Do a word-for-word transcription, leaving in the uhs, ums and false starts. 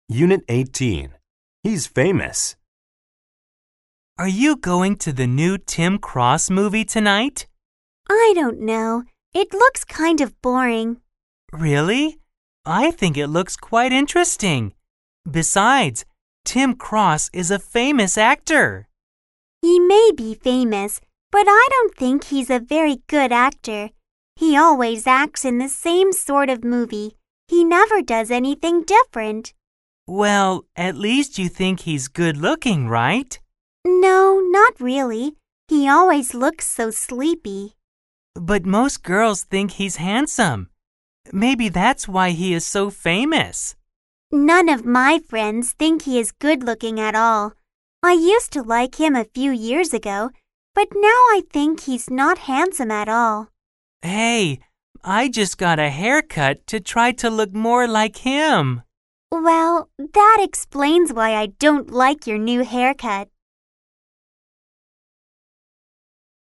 Unit eighteen. He's famous. Are you going to the new Tim Cross movie tonight? I don't know. It looks kind of boring. Really? I think it looks quite interesting. Besides, Tim Cross is a famous actor. He may be famous, but I don't think he's a very good actor. He always acts in the same sort of movie. He never does anything different. Well, at least you think he's good-looking, right? No, not really. He always looks so sleepy. But most girls think he's handsome. Maybe that's why he is so famous. None of my friends think he is good-looking at all. I used to like him a few years ago, but now I think he's not handsome at all. Hey, I just got a haircut to try to look more like him. Well, that explains why I don't like your new haircut.